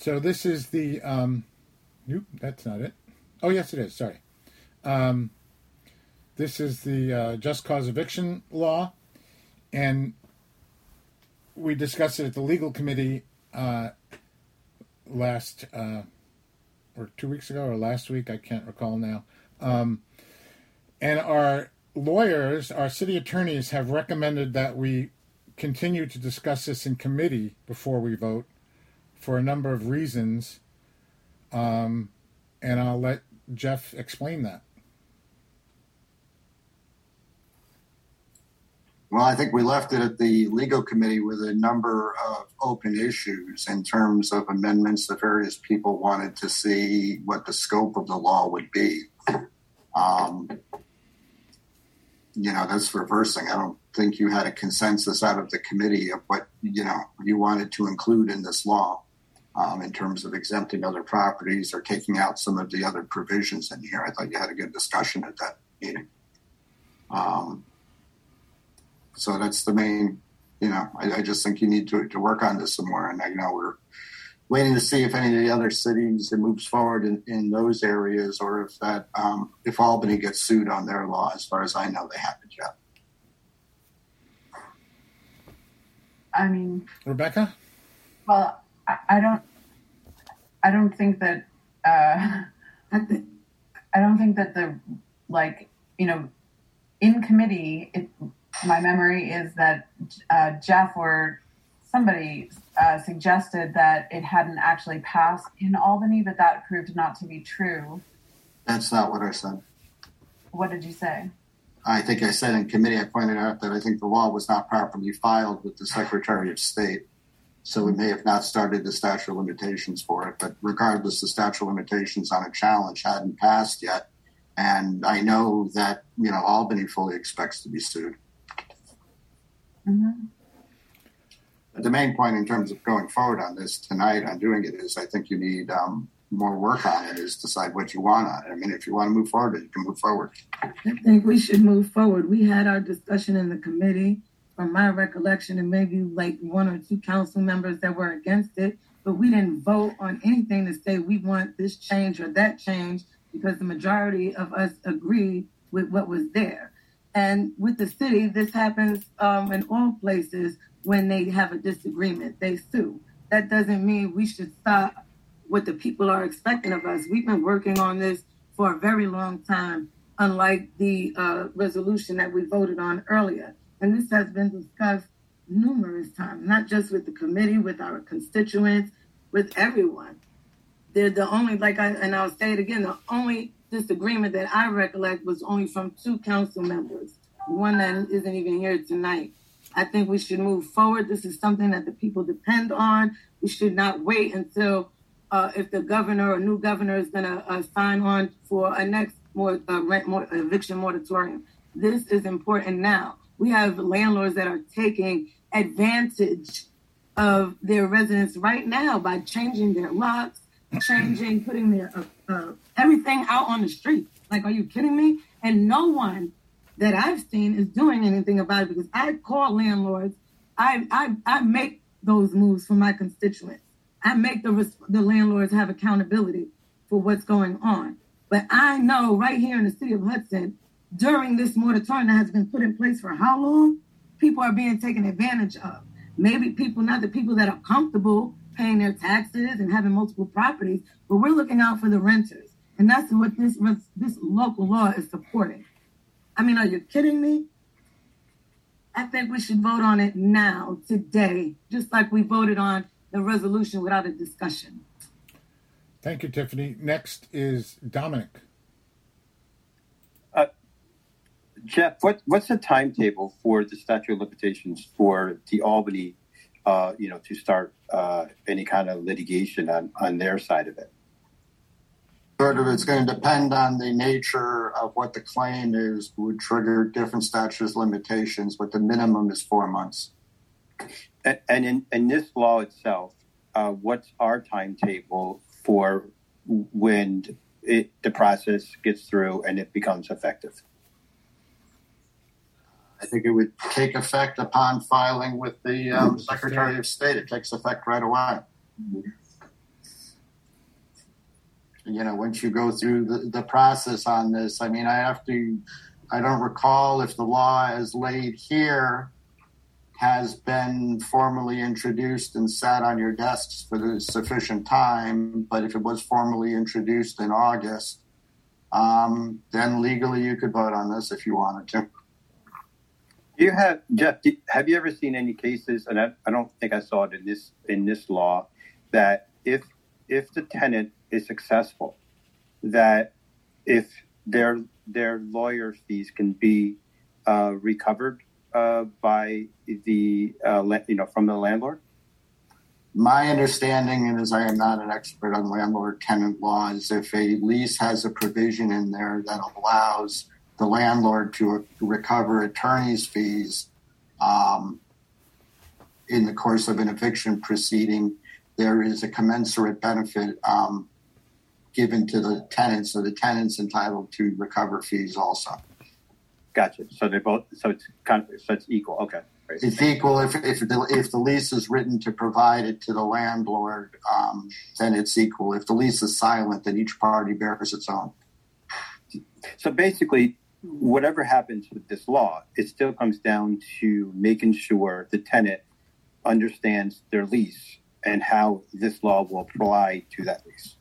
So this is the, nope, that's not it. Oh, yes, it is. Sorry. This is the just cause eviction law. And we discussed it at the legal committee last, or 2 weeks ago or last week. I can't recall now. And our lawyers, our city attorneys have recommended that we continue to discuss this in committee before we vote for a number of reasons. And I'll let Jeff explain that. Well, I think we left it at the legal committee with a number of open issues in terms of amendments that various people wanted to see what the scope of the law would be. That's reversing. I don't think you had a consensus out of the committee of what, you wanted to include in this law in terms of exempting other properties or taking out some of the other provisions in here. I thought you had a good discussion at that meeting. So that's the main, I just think you need to work on this some more. And I know we're waiting to see if any of the other cities moves forward in those areas, or if Albany gets sued on their law. As far as I know, they haven't yet. I mean, Rebecca? Well, I don't think that I don't think that in committee, my memory is that Jeff or somebody suggested that it hadn't actually passed in Albany, but that proved not to be true. That's not what I said. What did you say? I think I said in committee, I pointed out that I think the law was not properly filed with the Secretary of State. So we may have not started the statute of limitations for it. But regardless, the statute of limitations on a challenge hadn't passed yet. And I know that, Albany fully expects to be sued. Mm-hmm. But the main point in terms of going forward on this tonight on doing it is I think you need more work on it, is decide what you want on it. I mean, if you want to move forward, you can move forward. I think we should move forward. We had our discussion in the committee, from my recollection, and maybe like one or two council members that were against it, but we didn't vote on anything to say we want this change or that change, because the majority of us agreed with what was there. And with the city, this happens in all places. When they have a disagreement, they sue. That doesn't mean we should stop what the people are expecting of us. We've been working on this for a very long time, unlike the resolution that we voted on earlier. And this has been discussed numerous times, not just with the committee, with our constituents, with everyone. They're the only, and I'll say it again, the only disagreement that I recollect was only from two council members, one that isn't even here tonight. I think we should move forward. This is something that the people depend on. We should not wait until if the governor or new governor is going to sign on for a next eviction moratorium. This is important now. We have landlords that are taking advantage of their residents right now by changing their locks, putting their everything out on the street. Like, are you kidding me? And no one that I've seen is doing anything about it, because I call landlords. I make those moves for my constituents. I make the landlords have accountability for what's going on. But I know right here in the city of Hudson, during this moratorium that has been put in place for how long, people are being taken advantage of. Maybe people, not the people that are comfortable paying their taxes and having multiple properties, but we're looking out for the renters. And that's what this local law is supporting. I mean, are you kidding me? I think we should vote on it now, today, just like we voted on the resolution without a discussion. Thank you, Tiffany. Next is Dominic. Jeff, what's the timetable for the statute of limitations for the Albany, to start any kind of litigation on their side of it? Sort of, it's going to depend on the nature of what the claim is, would trigger different statutes of limitations, but the minimum is 4 months. And in this law itself, what's our timetable for when the process gets through and it becomes effective? I think it would take effect upon filing with the Secretary of State. It takes effect right away. once you go through the process on this, I mean, I don't recall if the law as laid here has been formally introduced and sat on your desks for the sufficient time, but if it was formally introduced in August, then legally you could vote on this if you wanted to. Jeff, have you ever seen any cases, and I don't think I saw it in this law, that if the tenant is successful, that if their lawyer fees can be recovered by the from the landlord? My understanding, and as I am not an expert on landlord-tenant law, is if a lease has a provision in there that allows the landlord to recover attorney's fees in the course of an eviction proceeding, there is a commensurate benefit given to the tenant, so the tenant's entitled to recover fees also. Gotcha. So it's equal. Okay. Great. It's equal if the lease is written to provide it to the landlord, then it's equal. If the lease is silent, then each party bears its own. So basically, whatever happens with this law, it still comes down to making sure the tenant understands their lease and how this law will apply to that lease.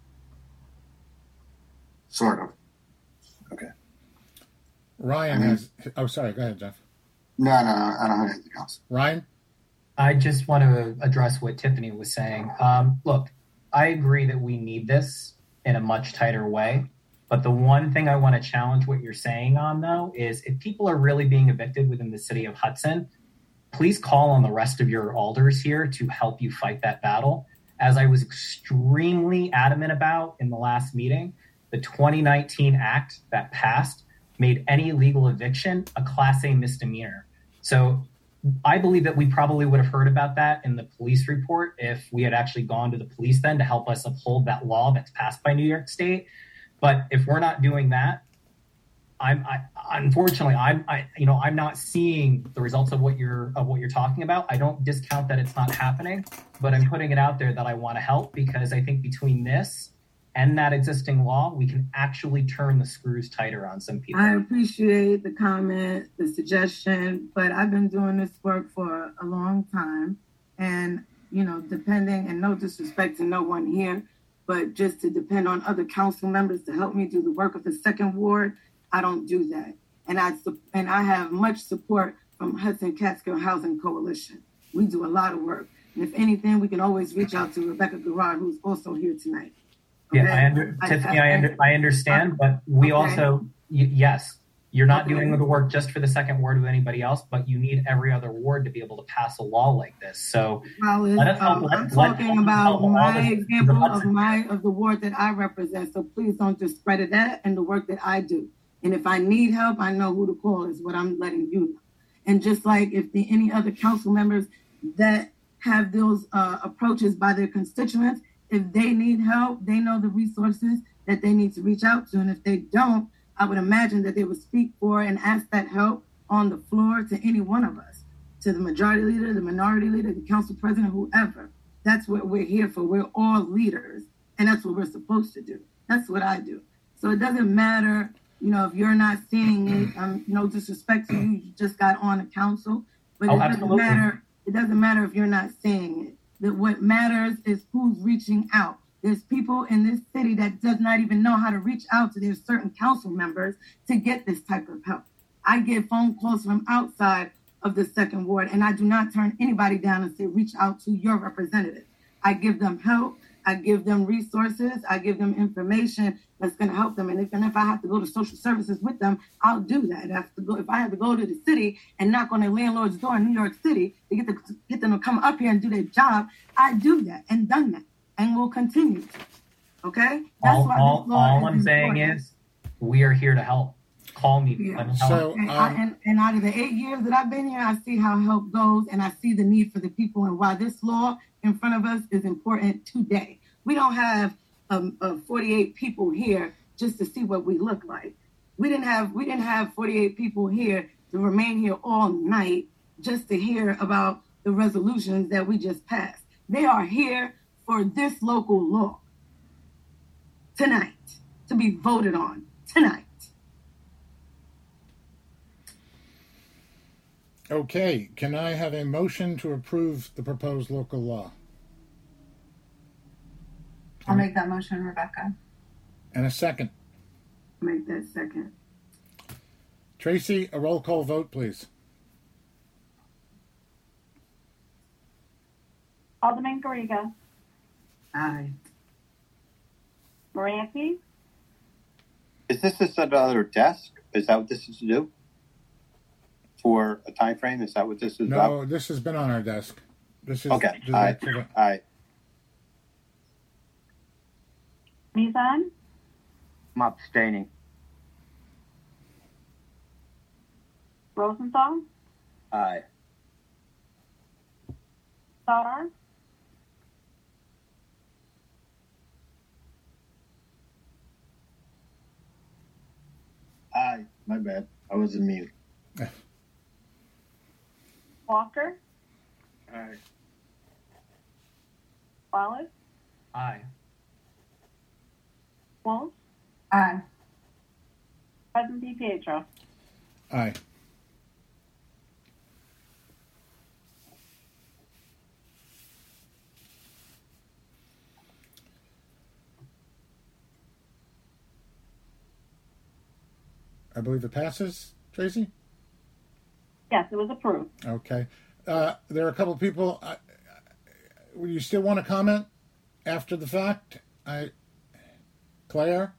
Sort of. Okay. Ryan has... Oh, sorry. Go ahead, Jeff. No, I don't have anything else. Ryan? I just want to address what Tiffany was saying. Look, I agree that we need this in a much tighter way. But the one thing I want to challenge what you're saying on, though, is if people are really being evicted within the city of Hudson, please call on the rest of your alders here to help you fight that battle. As I was extremely adamant about in the last meeting, the 2019 Act that passed made any legal eviction a Class A misdemeanor. So I believe that we probably would have heard about that in the police report if we had actually gone to the police then to help us uphold that law that's passed by New York State. But if we're not doing that, I'm not seeing the results of what you're talking about. I don't discount that it's not happening, but I'm putting it out there that I want to help because I think between this and that existing law, we can actually turn the screws tighter on some people. I appreciate the comment, the suggestion, but I've been doing this work for a long time. And, depending, and no disrespect to no one here, but just to depend on other council members to help me do the work of the second ward, I don't do that. And I have much support from Hudson Catskill Housing Coalition. We do a lot of work. And if anything, we can always reach out to Rebecca Garrard, who's also here tonight. Okay? Yeah, Tiffany, I understand, but we also, yes, you're not doing the work just for the second ward with anybody else, but you need every other ward to be able to pass a law like this. So I'm talking about my example of the ward that I represent. So please don't discredit that and the work that I do. And if I need help, I know who to call is what I'm letting you know. And just like if any other council members that have those approaches by their constituents, if they need help, they know the resources that they need to reach out to. And if they don't, I would imagine that they would speak for and ask that help on the floor to any one of us, to the majority leader, the minority leader, the council president, whoever. That's what we're here for. We're all leaders, and that's what we're supposed to do. That's what I do. So it doesn't matter, if you're not seeing it, no disrespect to you, you just got on the council, but it doesn't matter if you're not seeing it. That what matters is who's reaching out. There's people in this city that does not even know how to reach out to their certain council members to get this type of help. I get phone calls from outside of the second ward, and I do not turn anybody down and say, reach out to your representative. I give them help. I give them resources. I give them information that's going to help them. And if I have to go to social services with them, I'll do that. If I have to go to the city and knock on a landlord's door in New York City to get them to come up here and do their job, I do that and done that. And we'll continue to. Okay? All I'm saying is we are here to help. Call me. Yeah. And out of the 8 years that I've been here, I see how help goes, and I see the need for the people and why this law in front of us is important today. We don't have 48 people here just to see what we look like. We didn't have 48 people here to remain here all night just to hear about the resolutions that we just passed. They are here for this local law. tonight to be voted on tonight. Okay, can I have a motion to approve the proposed local law? I'll make that motion, Rebecca. And a second. Make that second. Tracy, a roll call vote, please. Alderman Garriga. Aye. Moranci. Is this just another desk? Is that what this is to do? For a time frame? Is that what this is about? No, this has been on our desk. This is Okay. designed Aye. for- Aye. Mizan. I'm abstaining. Rosenthal. Aye. Sauer. Aye, my bad. I was in mute. Walker. Aye. Wallace. Aye. Wolf. Aye. President DiPietro. Aye. I believe it passes, Tracy? Yes, it was approved. Okay. There are a couple of people. You still want to comment after the fact? Claire?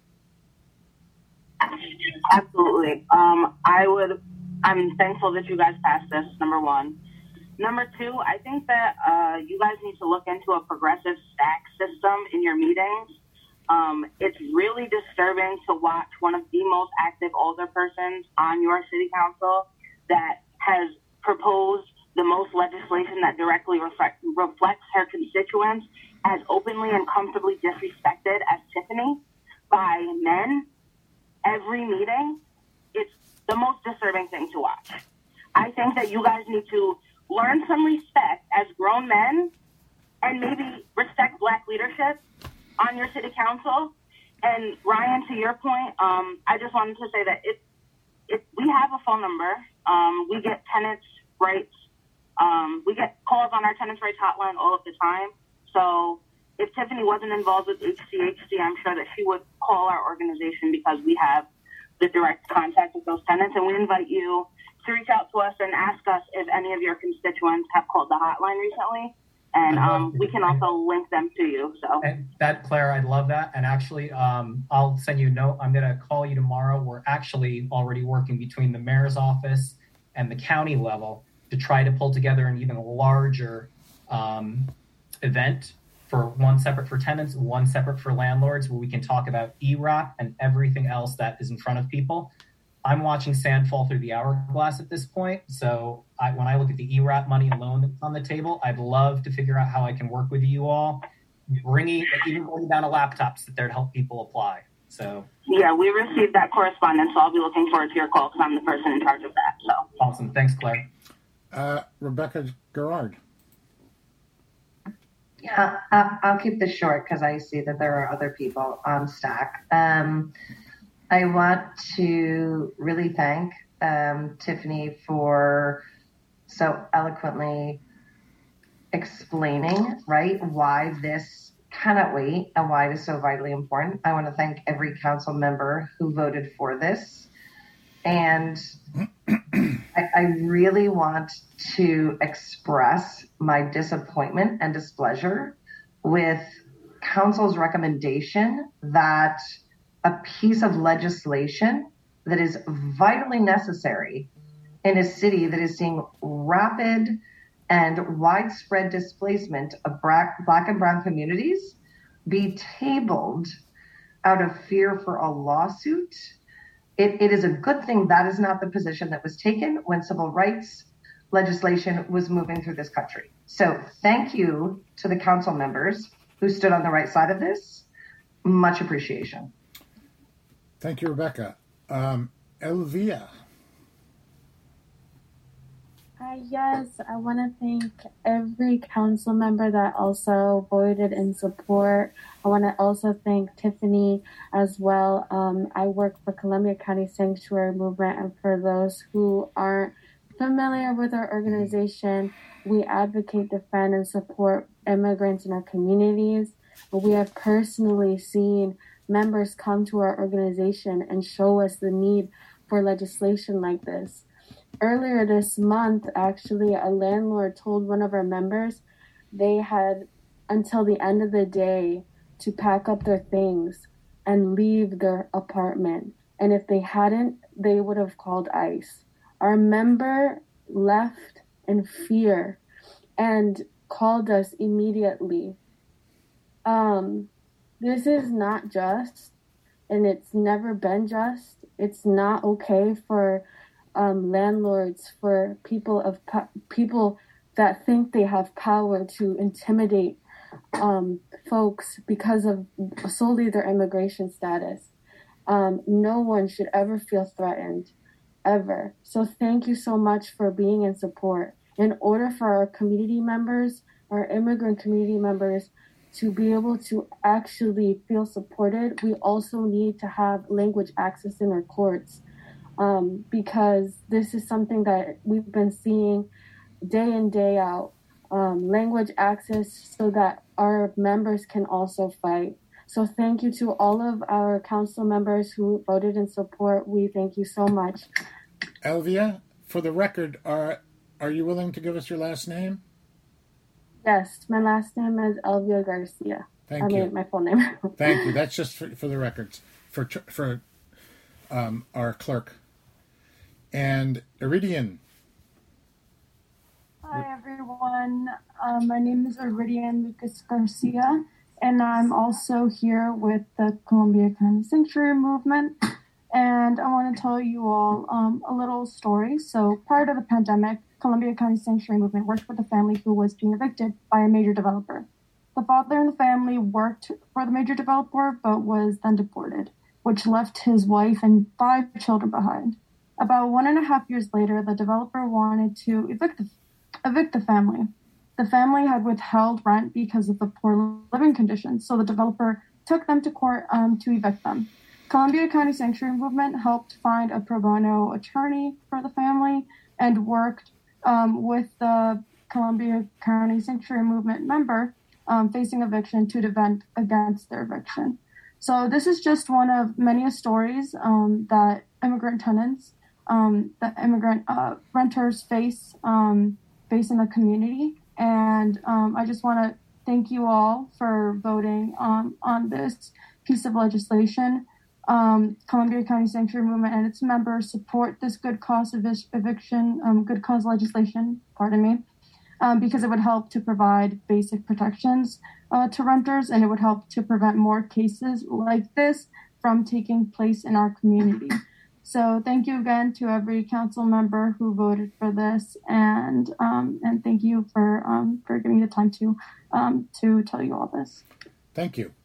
Absolutely. I'm thankful that you guys passed this, number one. Number two, I think that you guys need to look into a progressive stack system in your meetings. It's really disturbing to watch one of the most active older persons on your city council that has proposed the most legislation that directly reflects her constituents as openly and comfortably disrespected as Tiffany by men every meeting. It's the most disturbing thing to watch. I think that you guys need to learn some respect as grown men and maybe respect Black leadership on your city council. And Ryan, to your point, I just wanted to say that we have a phone number. We get tenants' rights. We get calls on our tenants' rights hotline all of the time. So if Tiffany wasn't involved with HCHC, I'm sure that she would call our organization because we have the direct contact with those tenants. And we invite you to reach out to us and ask us if any of your constituents have called the hotline recently. And we can also link them to you. So And that, Claire, I'd love that. And actually, I'll send you a note. I'm going to call you tomorrow. We're actually already working between the mayor's office and the county level to try to pull together an even larger event for one separate for tenants, one separate for landlords, where we can talk about ERAP and everything else that is in front of people. I'm watching sand fall through the hourglass at this point. So when I look at the ERAP money alone that's on the table, I'd love to figure out how I can work with you all, even bringing down a laptop sit there to help people apply. So yeah, we received that correspondence. So I'll be looking forward to your call because I'm the person in charge of that. So awesome. Thanks, Claire. Rebecca Garrard. Yeah, I'll keep this short because I see that there are other people on stack. I want to really thank Tiffany for so eloquently explaining, right, why this cannot wait and why it is so vitally important. I want to thank every council member who voted for this. And I really want to express my disappointment and displeasure with council's recommendation that a piece of legislation that is vitally necessary in a city that is seeing rapid and widespread displacement of Black and Brown communities be tabled out of fear for a lawsuit. It is a good thing that is not the position that was taken when civil rights legislation was moving through this country. So thank you to the council members who stood on the right side of this. Much appreciation. Thank you, Rebecca. Elvia. Yes, I want to thank every council member that also voted in support. I want to also thank Tiffany as well. I work for Columbia County Sanctuary Movement, and for those who aren't familiar with our organization, we advocate, defend, and support immigrants in our communities. We have personally seen members come to our organization and show us the need for legislation like this. Earlier this month, actually, a landlord told one of our members they had until the end of the day to pack up their things and leave their apartment. And if they hadn't, they would have called ICE. Our member left in fear and called us immediately. This is not just, and it's never been just. It's not okay for landlords, for people that think they have power to intimidate folks because of solely their immigration status. No one should ever feel threatened, ever. So thank you so much for being in support. In order for our community members, our immigrant community members, to be able to actually feel supported, we also need to have language access in our courts. Because this is something that we've been seeing day in, day out, language access so that our members can also fight. So thank you to all of our council members who voted in support. We thank you so much. Elvia, for the record, are you willing to give us your last name? Yes, my last name is Elvia Garcia. Thank you. My full name. Thank you. That's just for the records, for our clerk. And Iridian. Hi, everyone. My name is Iridian Lucas Garcia, and I'm also here with the Columbia County Sanctuary Movement. And I want to tell you all a little story. So prior to the pandemic, Columbia County Sanctuary Movement worked with a family who was being evicted by a major developer. The father in the family worked for the major developer, but was then deported, which left his wife and 5 children behind. About 1.5 years later, the developer wanted to evict the family. The family had withheld rent because of the poor living conditions, so the developer took them to court to evict them. Columbia County Sanctuary Movement helped find a pro bono attorney for the family and worked with the Columbia County Sanctuary Movement member facing eviction to defend against their eviction. So this is just one of many stories that immigrant tenants, that immigrant renters face in the community. And I just want to thank you all for voting on this piece of legislation. Columbia County Sanctuary Movement and its members support this good cause good cause legislation, because it would help to provide basic protections to renters, and it would help to prevent more cases like this from taking place in our community. So thank you again to every council member who voted for this, and thank you for giving me the time to tell you all this. Thank you.